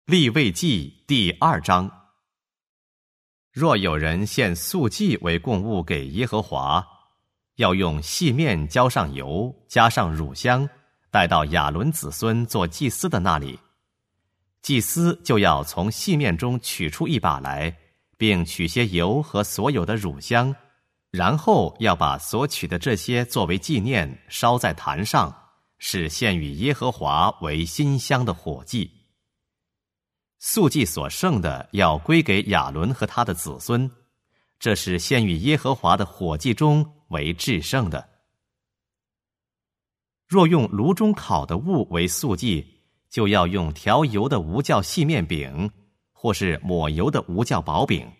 利未记第2章。若有人献素祭为供物给耶和华，要用细面浇上油，加上乳香，带到亚伦子孙做祭司的那里。祭司就要从细面中取出一把来，并取些油和所有的乳香，然后要把所取的这些作为纪念，烧在坛上，是献与耶和华为馨香的火祭。素祭所剩的要归给亚伦和他的子孙，这是献与耶和华的火祭中为至圣的。若用炉中烤的物为素祭，就要用调油的无酵细面饼，或是抹油的无酵薄饼。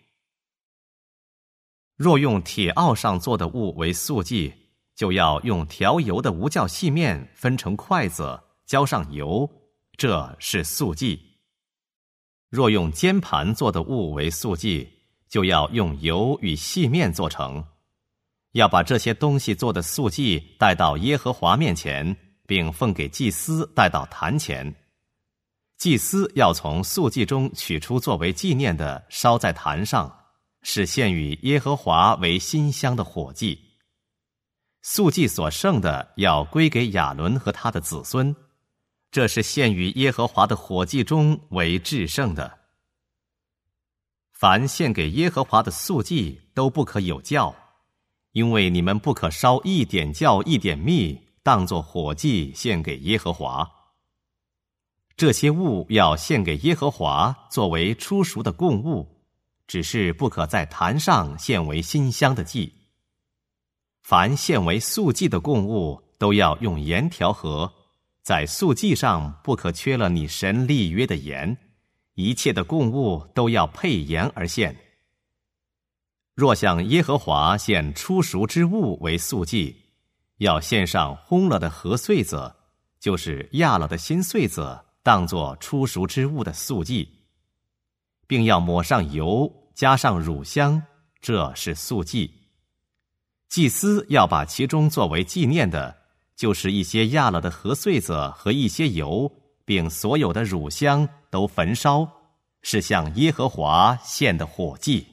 若用铁奥上做的物为素祭，就要用调油的无酵细面分成筷子，浇上油，这是素祭。若用煎盘做的物为素祭，就要用油与细面做成。要把这些东西做的素祭带到耶和华面前，并奉给祭司带到坛前。祭司要从素祭中取出作为纪念的，烧在坛上，是献与耶和华为馨香的火祭。素祭所剩的要归给亚伦和他的子孙，这是献于耶和华的火祭中为至圣的。凡献给耶和华的素祭都不可有酵，因为你们不可烧一点酵一点蜜，当作火祭献给耶和华。这些物要献给耶和华作为初熟的供物，只是不可在坛上献为馨香的祭。凡献为素祭的供物都要用盐调和，在素祭上不可缺了你神立约的盐，一切的供物都要配盐而献。若向耶和华献初熟之物为素祭，要献上烘了的禾穗子，就是压了的新穗子，当作初熟之物的素祭，并要抹上油，加上乳香，这是素祭。祭司要把其中作为纪念的，就是一些压了的禾穗子和一些油，并所有的乳香都焚烧，是向耶和华献的火祭。